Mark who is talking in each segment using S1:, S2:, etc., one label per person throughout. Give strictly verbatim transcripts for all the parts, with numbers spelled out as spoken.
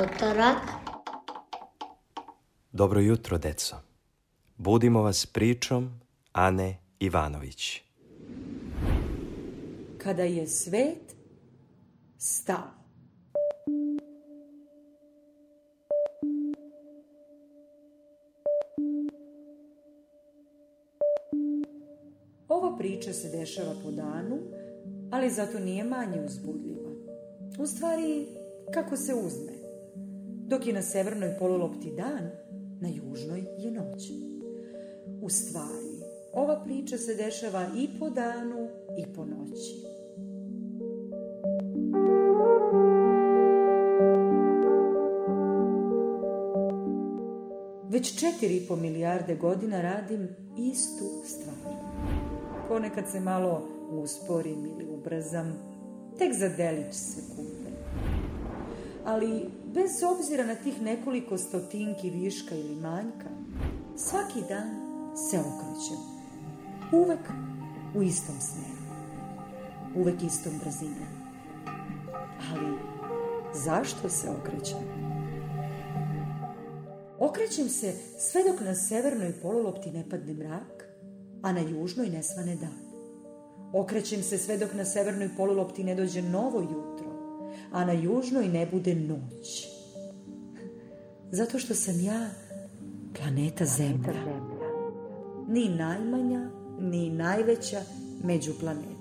S1: utorak.
S2: Dobro jutro, deco. Budimo vas pričom Ane Ivanović.
S3: Kada je svet stao. Ova priča se dešava po danu, ali zato nije manje uzbudljiva. U stvari, kako se uzme. Dok je na severnoj polulopti dan, na južnoj je noć. U stvari, ova priča se dešava i po danu i po noći. Već četiri i po milijarde godina radim istu stvar. Ponekad se malo usporim ili ubrzam, tek za delić sekunde. Ali bez obzira na tih nekoliko stotinki viška ili manjka, svaki dan se okrećem. Uvek u istom smeru. Uvek istom brzinom. Ali zašto se okrećem? Okrećem se sve dok na severnoj polulopti ne padne mrak, a na južnoj ne svane dan. Okrećem se sve dok na severnoj polulopti ne dođe novo jutro, a na južnoj ne bude noć. Zato što sam ja planeta Zemlja. Ni najmanja, ni najveća među planetama.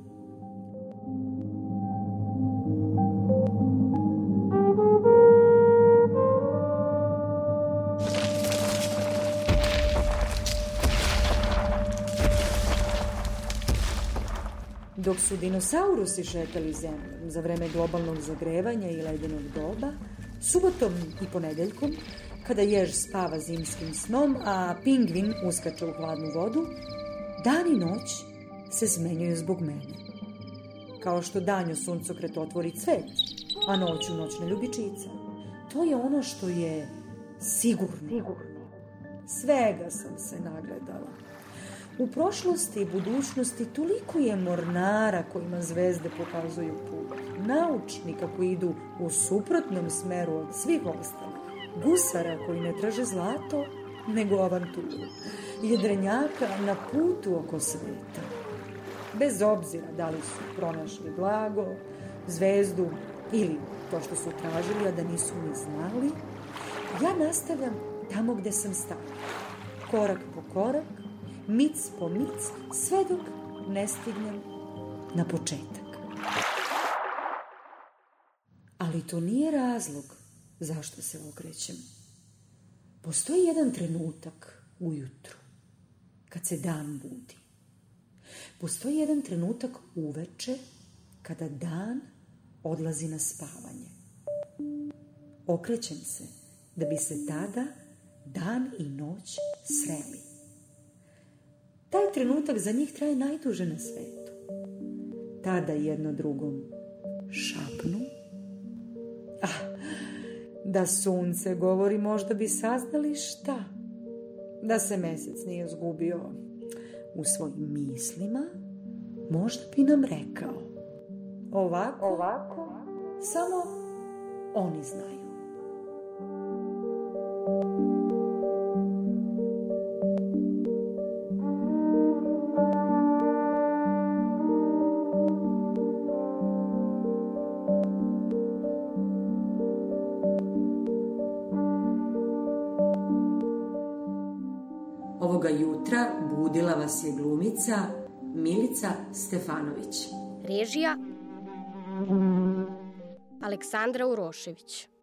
S3: Dok su dinosaurusi šetali zemljom za vreme globalnog zagrevanja i ledenog doba, subotom i ponedeljkom, kada jež spava zimskim snom, a pingvin uskače u hladnu vodu, dan i noć se zmenjuju zbog mene. Kao što danju suncokret otvori cvet, a noću noćna ljubičica. To je ono što je sigurno. Svega sam se nagledala. U prošlosti i budućnosti toliko je mornara kojima zvezde pokazuju put, naučnika koji idu u suprotnom smeru od svih ostalih, gusara koji ne traže zlato, nego avanturu, jedrenjaka na putu oko sveta. Bez obzira da li su pronašli blago, zvezdu ili to što su tražili, a da nisu ni znali, ja nastavljam tamo gde sam stala, korak po korak, mic po mic, sve dok ne stignem na početak. Ali to nije razlog zašto se okrećem. Postoji jedan trenutak ujutru, kad se dan budi. Postoji jedan trenutak uveče, kada dan odlazi na spavanje. Okrećem se da bi se tada dan i noć sreli. Taj trenutak za njih traje najduže na svetu. Tada jedno drugom šapnu. Ah, da sunce govori, možda bi saznali šta. Da se mesec nije izgubio u svojim mislima, možda bi nam rekao. Ovako, ovako, samo oni znaju. Ovoga jutra budila vas je glumica Milica Stefanović.
S4: Režija Aleksandra Urošević.